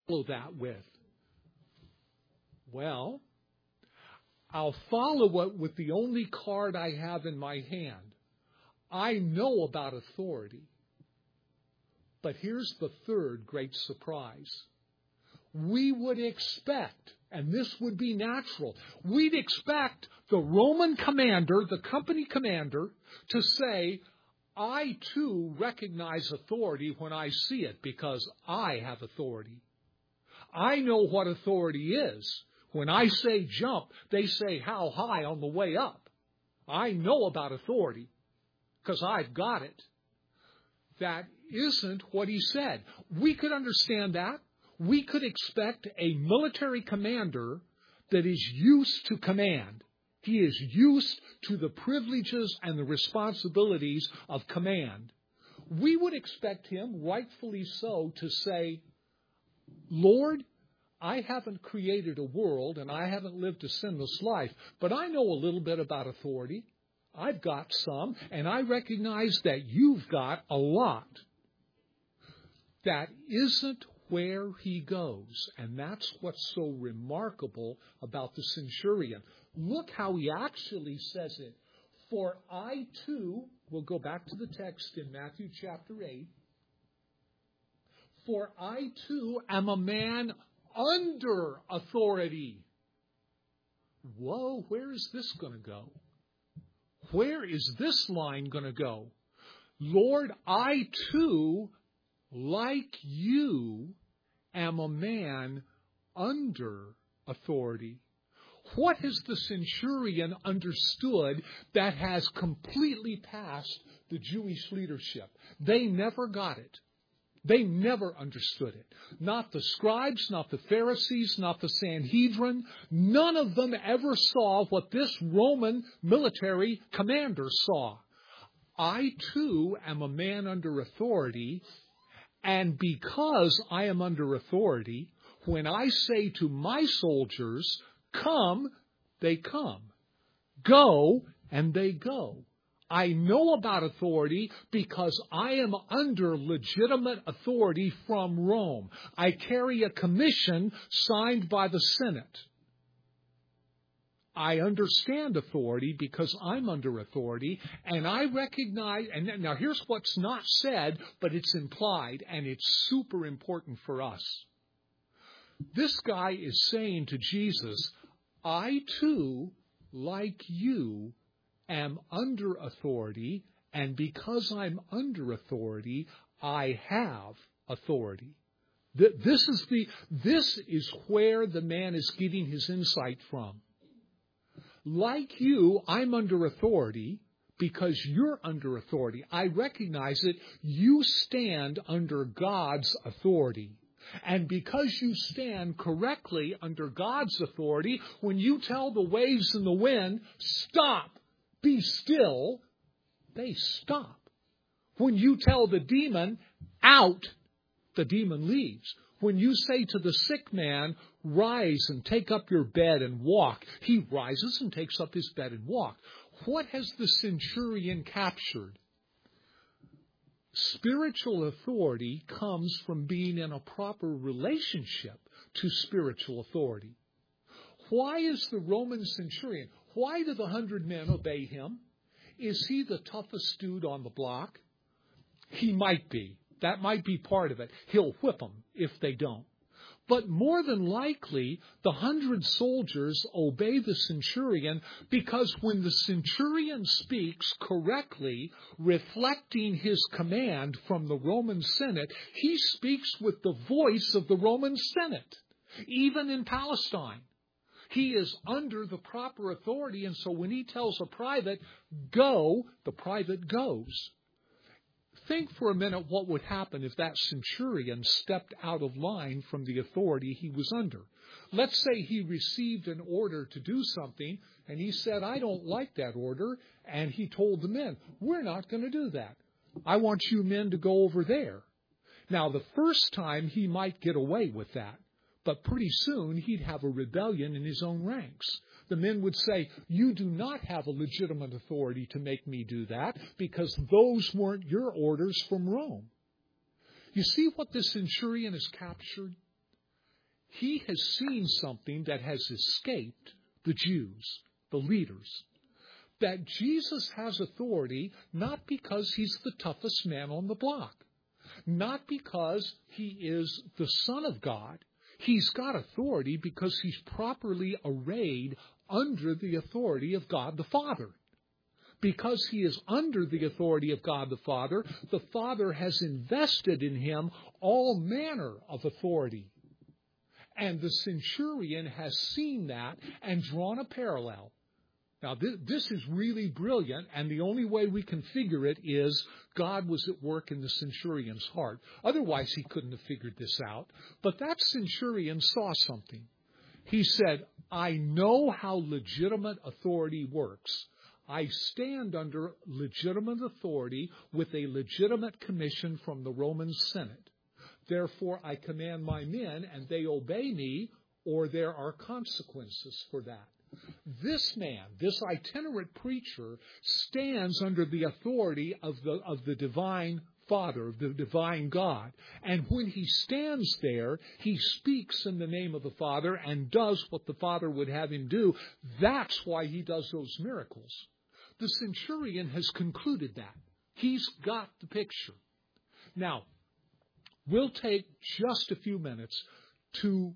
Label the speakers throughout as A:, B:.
A: follow that with? Well, I'll follow it with the only card I have in my hand. I know about authority. But here's the third great surprise. We would expect, and this would be natural, we'd expect the Roman commander, the company commander, to say, I too recognize authority when I see it because I have authority. I know what authority is. When I say jump, they say how high on the way up. I know about authority because I've got it. That isn't what he said. We could understand that. We could expect a military commander that is used to command. He is used to the privileges and the responsibilities of command. We would expect him, rightfully so, to say, Lord, I haven't created a world and I haven't lived a sinless life, but I know a little bit about authority. I've got some, and I recognize that you've got a lot. That isn't where he goes, and that's what's so remarkable about the centurion. Look how he actually says it. For I too, we'll go back to the text in Matthew chapter 8. For I too am a man under authority. Whoa, where is this going to go? Where is this line going to go? Lord, I too, like you, am a man under authority. What has the centurion understood that has completely passed the Jewish leadership? They never got it. They never understood it. Not the scribes, not the Pharisees, not the Sanhedrin. None of them ever saw what this Roman military commander saw. I too am a man under authority, and because I am under authority, when I say to my soldiers, come, they come. Go, and they go. I know about authority because I am under legitimate authority from Rome. I carry a commission signed by the Senate. I understand authority because I'm under authority, and I recognize, and now here's what's not said, but it's implied, and it's super important for us. This guy is saying to Jesus, I too, like you, am under authority, and because I'm under authority, I have authority. This is where the man is getting his insight from. Like you, I'm under authority because you're under authority. I recognize it. You stand under God's authority. And because you stand correctly under God's authority, when you tell the waves and the wind, stop, be still, they stop. When you tell the demon, out, the demon leaves. When you say to the sick man, rise and take up your bed and walk, he rises and takes up his bed and walks. What has the centurion captured? Spiritual authority comes from being in a proper relationship to spiritual authority. Why is the Roman centurion, why do the 100 men obey him? Is he the toughest dude on the block? He might be. That might be part of it. He'll whip them if they don't. But more than likely, the 100 soldiers obey the centurion because when the centurion speaks correctly, reflecting his command from the Roman Senate, he speaks with the voice of the Roman Senate, even in Palestine. He is under the proper authority, and so when he tells a private, go, the private goes. Think for a minute what would happen if that centurion stepped out of line from the authority he was under. Let's say he received an order to do something, and he said, I don't like that order, and he told the men, we're not going to do that. I want you men to go over there. Now, the first time he might get away with that, but pretty soon he'd have a rebellion in his own ranks. The men would say, you do not have a legitimate authority to make me do that because those weren't your orders from Rome. You see what the centurion has captured? he has seen something that has escaped the Jews, the leaders. That Jesus has authority not because he's the toughest man on the block, not because he is the Son of God. He's got authority because he's properly arrayed under the authority of God the Father. Because he is under the authority of God the Father has invested in him all manner of authority. And the centurion has seen that and drawn a parallel. Now, this is really brilliant, and the only way we can figure it is God was at work in the centurion's heart. Otherwise, he couldn't have figured this out. But that centurion saw something. He said, I know how legitimate authority works. I stand under legitimate authority with a legitimate commission from the Roman Senate. Therefore, I command my men, and they obey me, or there are consequences for that. This man, this itinerant preacher, stands under the authority of the divine Father, of the divine God. And when he stands there, he speaks in the name of the Father and does what the Father would have him do. That's why he does those miracles. The centurion has concluded that. He's got the picture. Now, we'll take just a few minutes to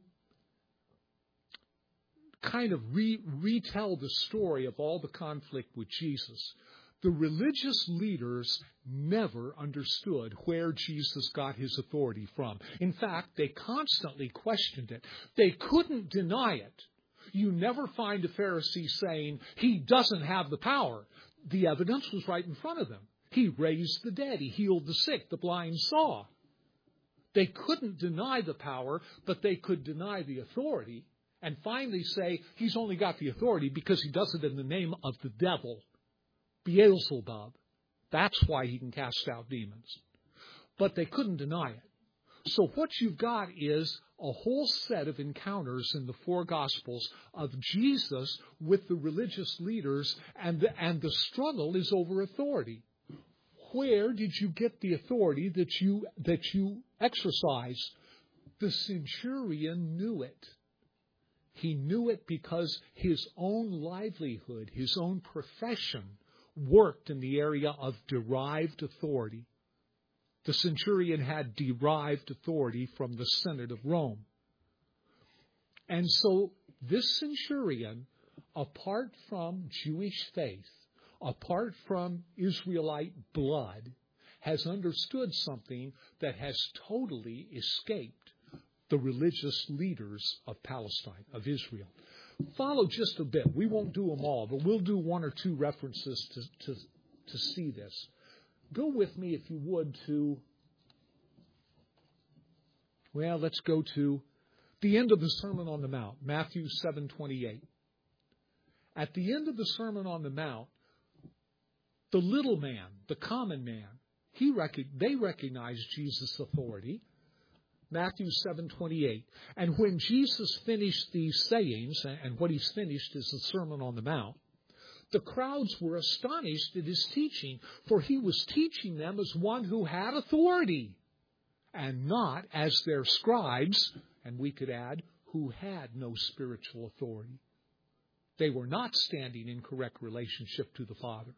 A: kind of retell the story of all the conflict with Jesus. The religious leaders never understood where Jesus got his authority from. In fact, they constantly questioned it. They couldn't deny it. You never find a Pharisee saying, he doesn't have the power. The evidence was right in front of them. He raised the dead. He healed the sick. The blind saw. They couldn't deny the power, but they could deny the authority. And finally say, he's only got the authority because he does it in the name of the devil, Beelzebub. That's why he can cast out demons. But they couldn't deny it. So what you've got is a whole set of encounters in the four Gospels of Jesus with the religious leaders, and the struggle is over authority. Where did you get the authority that you exercise? The centurion knew it. He knew it because his own livelihood, his own profession, worked in the area of derived authority. The centurion had derived authority from the Senate of Rome. And so this centurion, apart from Jewish faith, apart from Israelite blood, has understood something that has totally escaped the religious leaders of Palestine, of Israel. Follow just a bit. We won't do them all, but we'll do one or two references to see this. Go with me, if you would, let's go to the end of the Sermon on the Mount, Matthew 7:28. At the end of the Sermon on the Mount, the little man, the common man, they recognized Jesus' authority. Matthew 7:28. And when Jesus finished these sayings, and what he's finished is the Sermon on the Mount, the crowds were astonished at his teaching, for he was teaching them as one who had authority, and not as their scribes, and we could add, who had no spiritual authority. They were not standing in correct relationship to the Father.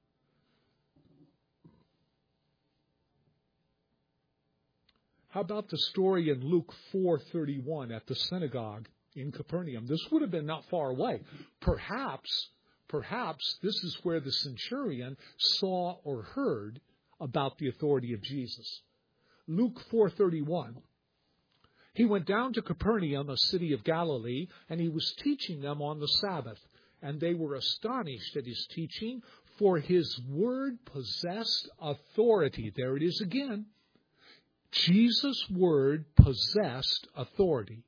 A: How about the story in Luke 4:31 at the synagogue in Capernaum? This would have been not far away. Perhaps this is where the centurion saw or heard about the authority of Jesus. Luke 4:31. He went down to Capernaum, a city of Galilee, and he was teaching them on the Sabbath. And they were astonished at his teaching, for his word possessed authority. There it is again. Jesus' word possessed authority.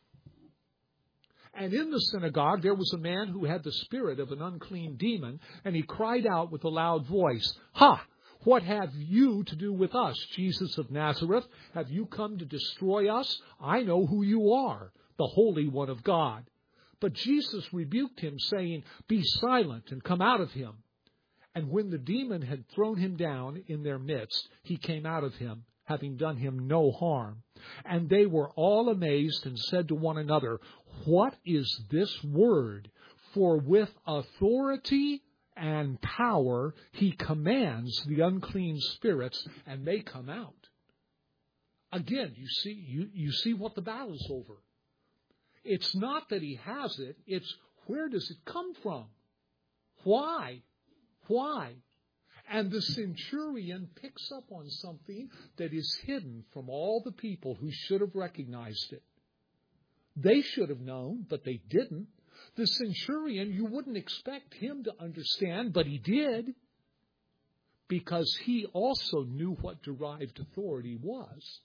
A: And in the synagogue there was a man who had the spirit of an unclean demon, and he cried out with a loud voice, "Ha! What have you to do with us, Jesus of Nazareth? Have you come to destroy us? I know who you are, the Holy One of God." But Jesus rebuked him, saying, "Be silent and come out of him." And when the demon had thrown him down in their midst, he came out of him. having done him no harm. And they were all amazed and said to one another, "What is this word? For with authority and power he commands the unclean spirits, and they come out." Again, you see what the battle's over. It's not that he has it, it's where does it come from? Why? Why? And the centurion picks up on something that is hidden from all the people who should have recognized it. They should have known, but they didn't. The centurion, you wouldn't expect him to understand, but he did, because he also knew what derived authority was.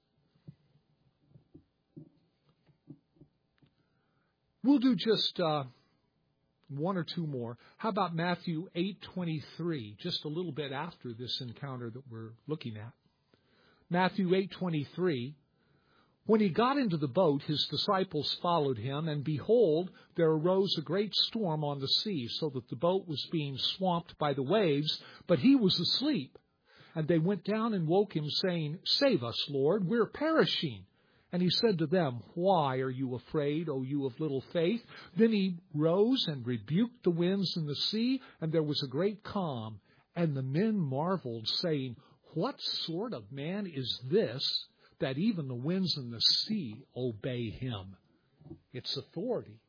A: We'll do just one or two more. How about Matthew 8:23, just a little bit after this encounter that we're looking at. Matthew 8:23, when he got into the boat, his disciples followed him, and behold, there arose a great storm on the sea, so that the boat was being swamped by the waves, but he was asleep. And they went down and woke him, saying, "Save us, Lord, we're perishing." And he said to them, "Why are you afraid, O you of little faith?" Then he rose and rebuked the winds and the sea, and there was a great calm. And the men marveled, saying, "What sort of man is this, that even the winds and the sea obey him?" It's authority.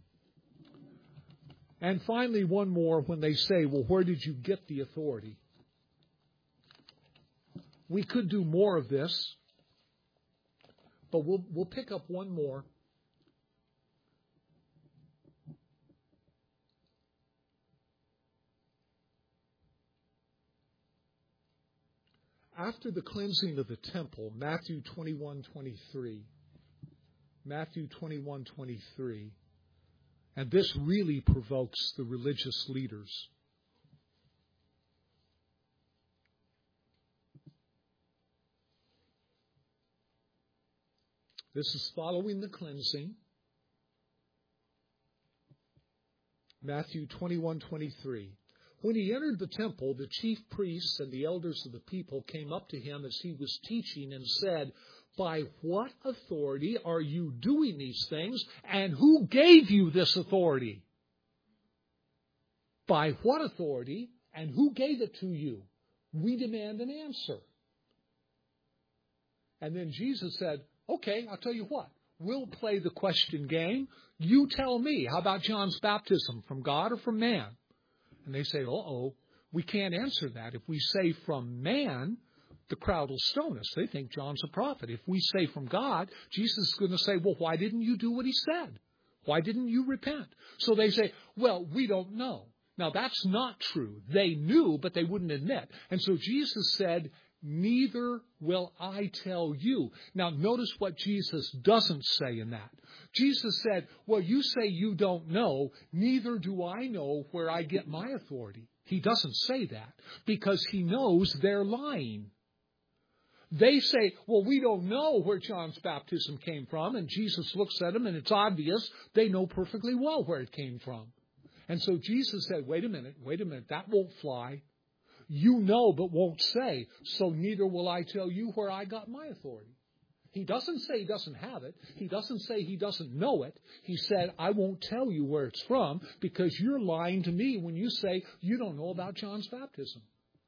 A: And finally, one more, when they say, "Well, where did you get the authority?" We could do more of this, but we'll pick up one more. After the cleansing of the temple, Matthew 21:23. Matthew 21:23. And this really provokes the religious leaders. This is following the cleansing. Matthew 21:23. When he entered the temple, the chief priests and the elders of the people came up to him as he was teaching and said, "By what authority are you doing these things, and who gave you this authority?" By what authority, and who gave it to you? We demand an answer. And then Jesus said, "Okay, I'll tell you what. We'll play the question game. You tell me, how about John's baptism, from God or from man?" And they say, we can't answer that. If we say from man, the crowd will stone us. They think John's a prophet. If we say from God, Jesus is going to say, "Well, why didn't you do what he said? Why didn't you repent?" So they say, "Well, we don't know." Now, that's not true. They knew, but they wouldn't admit. And so Jesus said, "Neither will I tell you." Now, notice what Jesus doesn't say in that. Jesus said, "Well, you say you don't know, neither do I know where I get my authority." He doesn't say that because he knows they're lying. They say, "Well, we don't know where John's baptism came from." And Jesus looks at them, and it's obvious they know perfectly well where it came from. And so Jesus said, wait a minute, that won't fly. You know, but won't say, so neither will I tell you where I got my authority. He doesn't say he doesn't have it. He doesn't say he doesn't know it. He said, I won't tell you where it's from because you're lying to me when you say you don't know about John's baptism.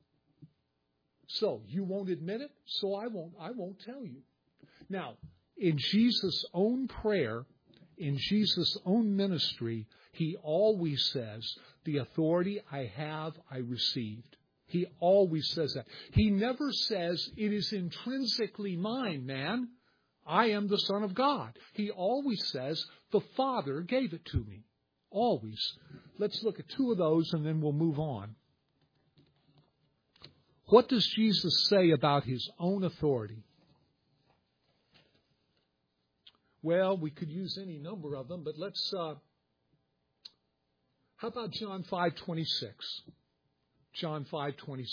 A: So you won't admit it, so I won't tell you. Now, in Jesus' own prayer, in Jesus' own ministry, he always says, the authority I have, I received. He always says that. He never says, it is intrinsically mine, man. I am the Son of God. He always says, the Father gave it to me. Always. Let's look at two of those and then we'll move on. What does Jesus say about his own authority? Well, we could use any number of them, but let's, how about John 5:26? John 5:26.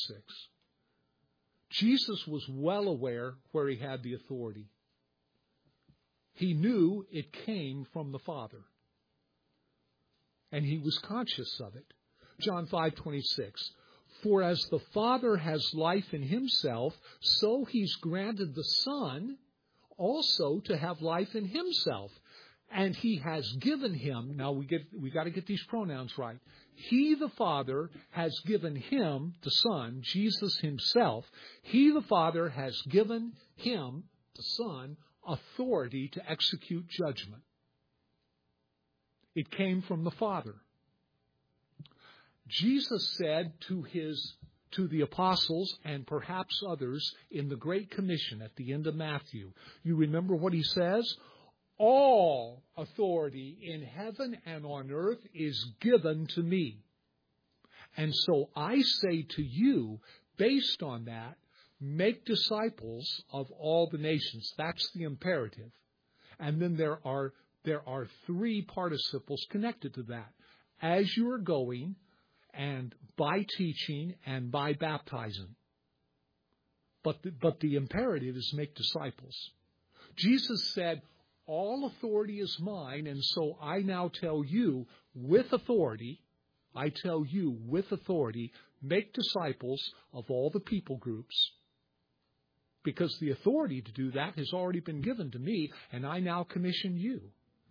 A: Jesus was well aware where he had the authority. He knew it came from the Father. And he was conscious of it. John 5:26. For as the Father has life in himself, so he's granted the Son also to have life in himself. And he has given him, now we got to get these pronouns right. He, the Father, has given him, the Son, Jesus himself. He, the Father, has given him, the Son, authority to execute judgment. It came from the Father. Jesus said to the apostles and perhaps others in the Great Commission at the end of Matthew, you remember what he says? All authority in heaven and on earth is given to me. And so I say to you, based on that, make disciples of all the nations. That's the imperative. And then there are three participles connected to that. As you are going, and by teaching, and by baptizing. But the imperative is make disciples. Jesus said, all authority is mine, and so I now tell you with authority, make disciples of all the people groups. Because the authority to do that has already been given to me, and I now commission you.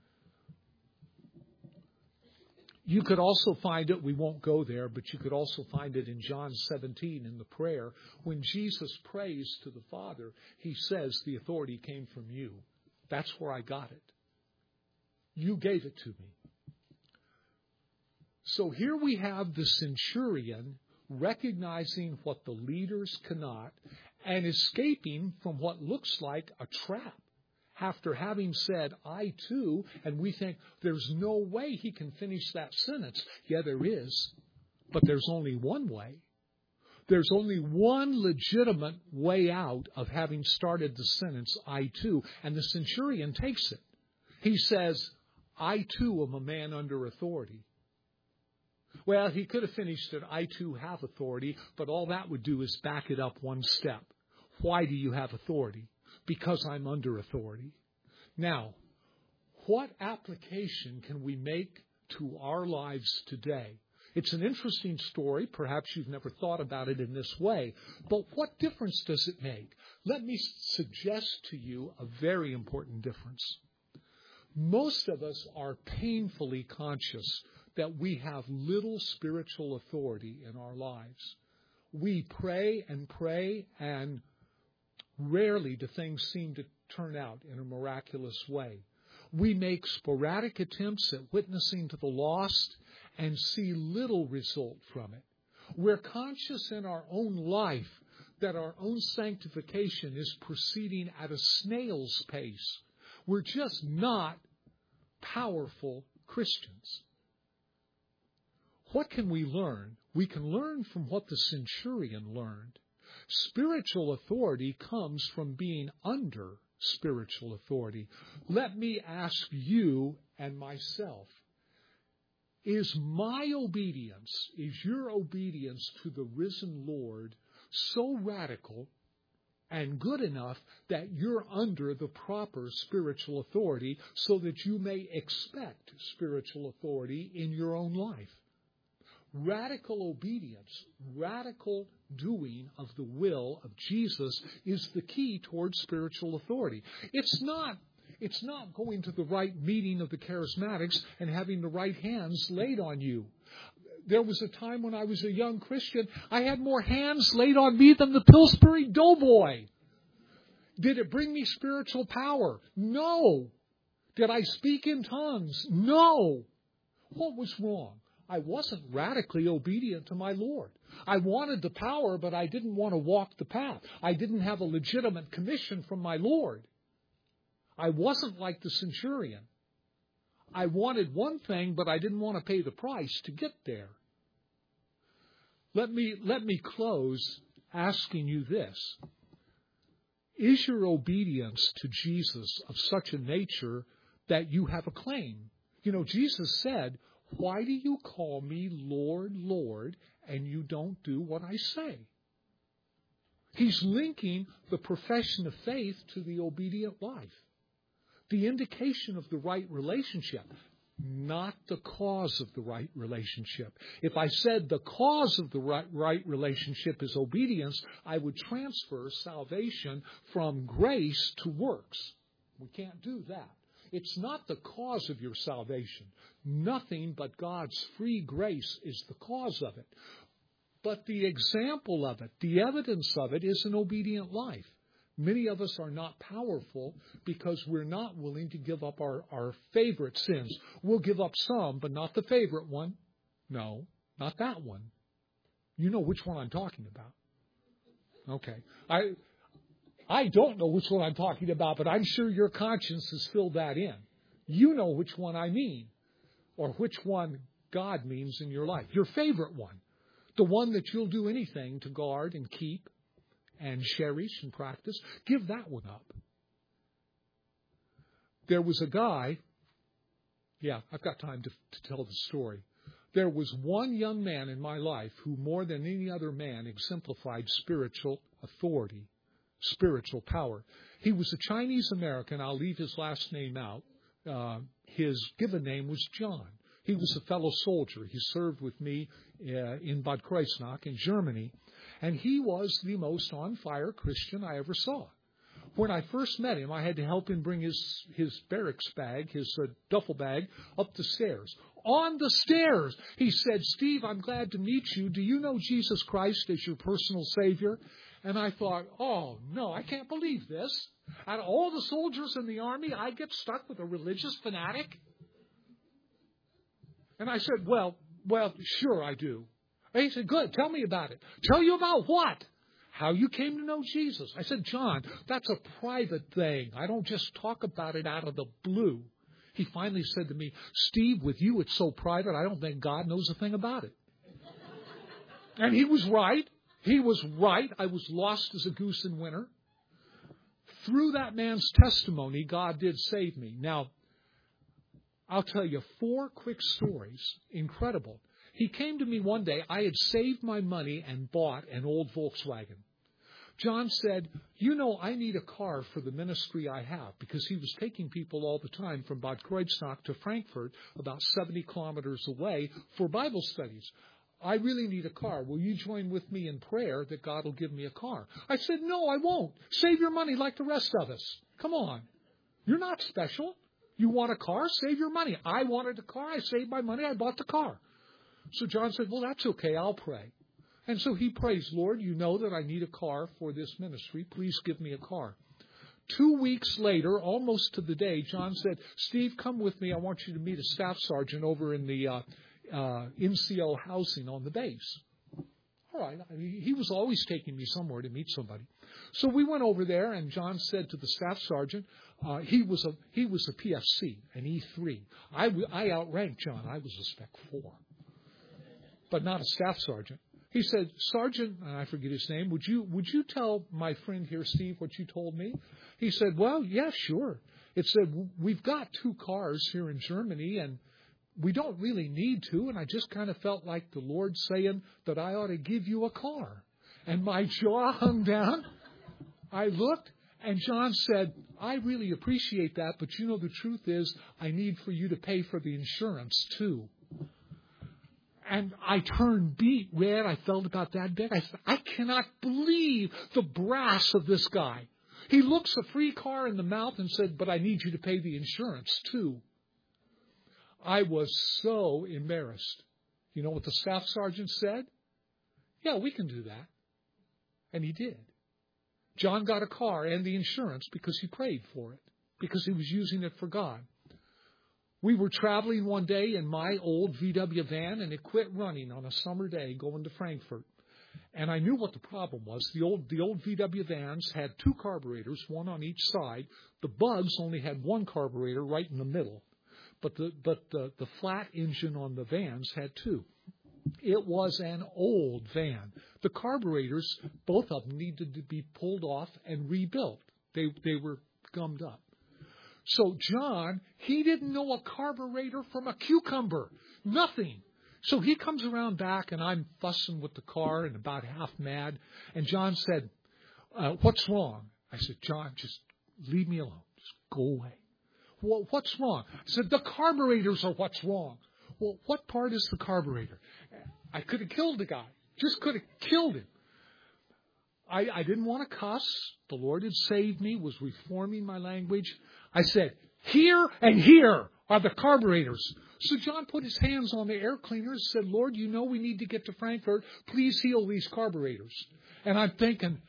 A: You could also find it, we won't go there, but you could also find it in John 17 in the prayer. When Jesus prays to the Father, he says, the authority came from you. That's where I got it. You gave it to me. So here we have the centurion recognizing what the leaders cannot and escaping from what looks like a trap. After having said, I too, and we think there's no way he can finish that sentence. Yeah, there is. But there's only one way. There's only one legitimate way out of having started the sentence, I too. And the centurion takes it. He says, I too am a man under authority. Well, he could have finished it, I too have authority, but all that would do is back it up one step. Why do you have authority? Because I'm under authority. Now, what application can we make to our lives today? It's an interesting story. Perhaps you've never thought about it in this way. But what difference does it make? Let me suggest to you a very important difference. Most of us are painfully conscious that we have little spiritual authority in our lives. We pray, and rarely do things seem to turn out in a miraculous way. We make sporadic attempts at witnessing to the lost and see little result from it. We're conscious in our own life that our own sanctification is proceeding at a snail's pace. We're just not powerful Christians. What can we learn? We can learn from what the centurion learned. Spiritual authority comes from being under spiritual authority. Let me ask you and myself, is your obedience to the risen Lord so radical and good enough that you're under the proper spiritual authority so that you may expect spiritual authority in your own life? Radical obedience, radical doing of the will of Jesus is the key towards spiritual authority. It's not going to the right meeting of the charismatics and having the right hands laid on you. There was a time when I was a young Christian, I had more hands laid on me than the Pillsbury Doughboy. Did it bring me spiritual power? No. Did I speak in tongues? No. What was wrong? I wasn't radically obedient to my Lord. I wanted the power, but I didn't want to walk the path. I didn't have a legitimate commission from my Lord. I wasn't like the centurion. I wanted one thing, but I didn't want to pay the price to get there. Let me close asking you this. Is your obedience to Jesus of such a nature that you have a claim? You know, Jesus said, why do you call me Lord, Lord, and you don't do what I say? He's linking the profession of faith to the obedient life. The indication of the right relationship. not the cause of the right relationship. If I said the cause of the right relationship is obedience, I would transfer salvation from grace to works. We can't do that. It's not the cause of your salvation. Nothing but God's free grace is the cause of it. But the example of it, the evidence of it, is an obedient life. Many of us are not powerful because we're not willing to give up our favorite sins. We'll give up some, but not the favorite one. No, not that one. You know which one I'm talking about. Okay. I don't know which one I'm talking about, but I'm sure your conscience has filled that in. You know which one I mean, or which one God means in your life. Your favorite one. The one that you'll do anything to guard and keep and cherish and practice. Give that one up. There was a guy, I've got time to tell the story. There was one young man in my life who more than any other man exemplified spiritual authority, spiritual power. He was a Chinese American. I'll leave his last name out. His given name was John. He was a fellow soldier. He served with me in Bad Kreuznach in Germany. And he was the most on-fire Christian I ever saw. When I first met him, I had to help him bring his barracks bag, his duffel bag, up the stairs. On the stairs, he said, "Steve, I'm glad to meet you. Do you know Jesus Christ as your personal Savior?" And I thought, oh, no, I can't believe this. Out of all the soldiers in the army, I get stuck with a religious fanatic? And I said, well, sure I do. And he said, good, tell me about it. Tell you about what? How you came to know Jesus. I said, John, that's a private thing. I don't just talk about it out of the blue. He finally said to me, Steve, with you it's so private, I don't think God knows a thing about it. And he was right. He was right. I was lost as a goose in winter. Through that man's testimony, God did save me. Now, I'll tell you 4 quick stories. Incredible. He came to me one day. I had saved my money and bought an old Volkswagen. John said, you know, I need a car for the ministry I have, because he was taking people all the time from Bad Kreuznach to Frankfurt, about 70 kilometers away, for Bible studies. I really need a car. Will you join with me in prayer that God will give me a car? I said, no, I won't. Save your money like the rest of us. Come on. You're not special. You want a car? Save your money. I wanted a car. I saved my money. I bought the car. So John said, well, that's okay. I'll pray. And so he prays, Lord, you know that I need a car for this ministry. Please give me a car. 2 weeks later, almost to the day, John said, Steve, come with me. I want you to meet a staff sergeant over in the NCO housing on the base. All right. I mean, he was always taking me somewhere to meet somebody. So we went over there, and John said to the staff sergeant, he was a PFC, an E3. I outranked John. I was a Spec 4, but not a staff sergeant. He said, Sergeant, and I forget his name, would you tell my friend here, Steve, what you told me? He said, well, yeah, sure. It said, we've got 2 cars here in Germany, and we don't really need to, and I just kind of felt like the Lord saying that I ought to give you a car. And my jaw hung down. I looked, and John said, I really appreciate that, but you know the truth is I need for you to pay for the insurance, too. And I turned beet red. I felt about that big. I said, I cannot believe the brass of this guy. He looks a free car in the mouth and said, but I need you to pay the insurance, too. I was so embarrassed. You know what the staff sergeant said? Yeah, we can do that. And he did. John got a car and the insurance because he prayed for it, because he was using it for God. We were traveling one day in my old VW van, and it quit running on a summer day going to Frankfurt. And I knew what the problem was. The old VW vans had 2 carburetors, one on each side. The Bugs only had 1 carburetor right in the middle. But the flat engine on the vans had 2. It was an old van. The carburetors, both of them, needed to be pulled off and rebuilt. They were gummed up. So John, he didn't know a carburetor from a cucumber. Nothing. So he comes around back, and I'm fussing with the car and about half mad. And John said, what's wrong? I said, John, just leave me alone. Just go away. what's wrong? I said, the carburetors are what's wrong. Well, what part is the carburetor? I could have killed the guy. Just could have killed him. I didn't want to cuss. The Lord had saved me, was reforming my language. I said, here and here are the carburetors. So John put his hands on the air cleaners and said, Lord, you know we need to get to Frankfurt. Please heal these carburetors. And I'm thinking,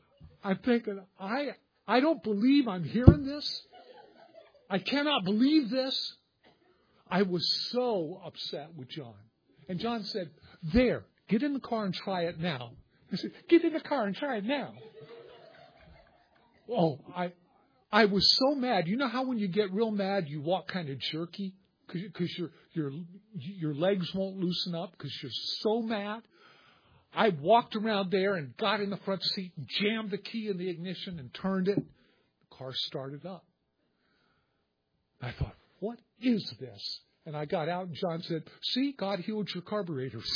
A: I don't believe I'm hearing this. I cannot believe this. I was so upset with John. And John said, there, get in the car and try it now. I said, get in the car and try it now. Oh, I was so mad. You know how when you get real mad, you walk kind of jerky? Because your legs won't loosen up because you're so mad. I walked around there and got in the front seat and jammed the key in the ignition and turned it. The car started up. I thought, what is this? And I got out and John said, see, God healed your carburetors.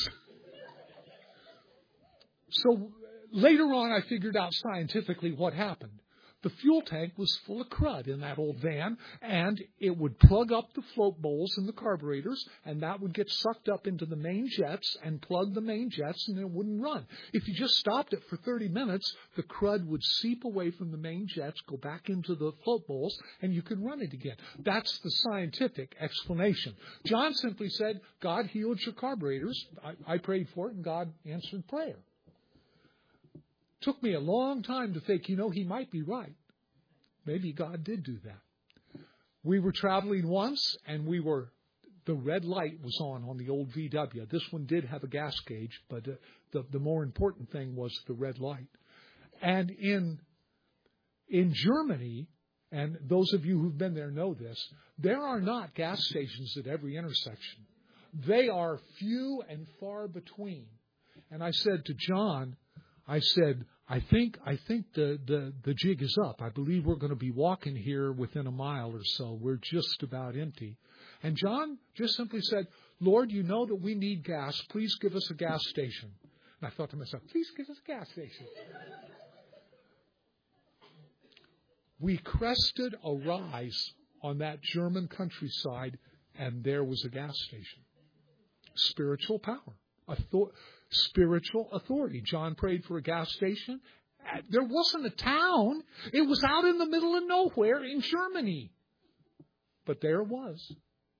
A: So later on, I figured out scientifically what happened. The fuel tank was full of crud in that old van, and it would plug up the float bowls in the carburetors, and that would get sucked up into the main jets and plug the main jets, and it wouldn't run. If you just stopped it for 30 minutes, the crud would seep away from the main jets, go back into the float bowls, and you could run it again. That's the scientific explanation. John simply said, God healed your carburetors. I prayed for it, and God answered prayer. Took me a long time to think, he might be right. Maybe God did do that. We were traveling once, and the red light was on the old VW. This one did have a gas gauge, but the more important thing was the red light. And in Germany, and those of you who've been there know this, there are not gas stations at every intersection. They are few and far between. And I said to John, I think the jig is up. I believe we're going to be walking here within a mile or so. We're just about empty. And John just simply said, Lord, you know that we need gas. Please give us a gas station. And I thought to myself, please give us a gas station. We crested a rise on that German countryside, and there was a gas station. Spiritual power. Spiritual authority. John prayed for a gas station. There wasn't a town. It was out in the middle of nowhere in Germany. But there it was.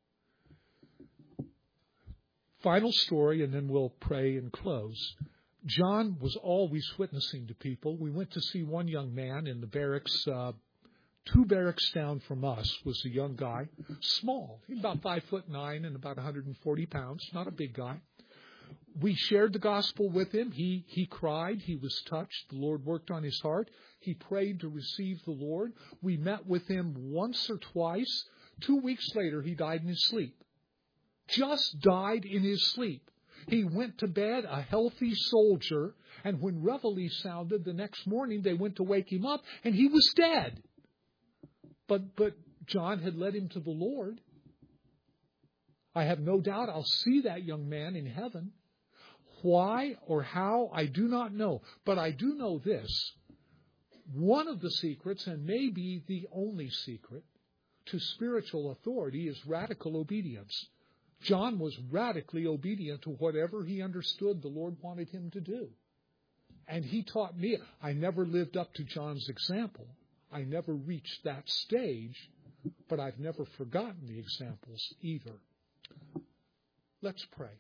A: Final story, and then we'll pray and close. John was always witnessing to people. We went to see one young man in the barracks. 2 barracks down from us was a young guy. Small. He was about 5'9" and about 140 pounds. Not a big guy. We shared the gospel with him. He cried. He was touched. The Lord worked on his heart. He prayed to receive the Lord. We met with him once or twice. 2 weeks later, he died in his sleep. Just died in his sleep. He went to bed a healthy soldier, and when reveille sounded the next morning, they went to wake him up, and he was dead. But John had led him to the Lord. I have no doubt I'll see that young man in heaven. Why or how, I do not know. But I do know this. One of the secrets, and maybe the only secret, to spiritual authority is radical obedience. John was radically obedient to whatever he understood the Lord wanted him to do. And he taught me. I never lived up to John's example. I never reached that stage, but I've never forgotten the examples either. Let's pray.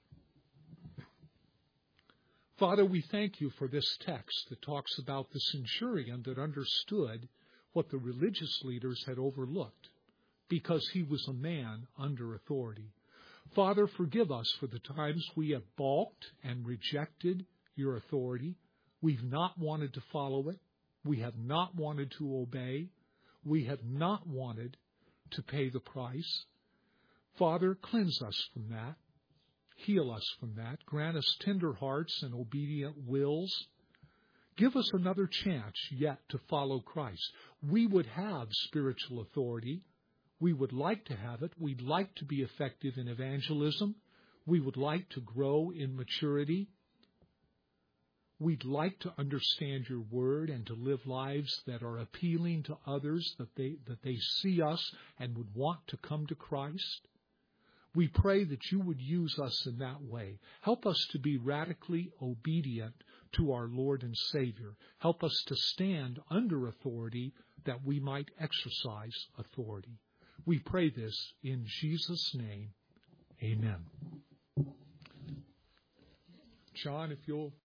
A: Father, we thank you for this text that talks about the centurion that understood what the religious leaders had overlooked because he was a man under authority. Father, forgive us for the times we have balked and rejected your authority. We've not wanted to follow it. We have not wanted to obey. We have not wanted to pay the price. Father, cleanse us from that. Heal us from that. Grant us tender hearts and obedient wills. Give us another chance yet to follow Christ. We would have spiritual authority. We would like to have it. We'd like to be effective in evangelism. We would like to grow in maturity. We'd like to understand your word and to live lives that are appealing to others, that they see us and would want to come to Christ. We pray that you would use us in that way. Help us to be radically obedient to our Lord and Savior. Help us to stand under authority that we might exercise authority. We pray this in Jesus' name. Amen. John, if you'll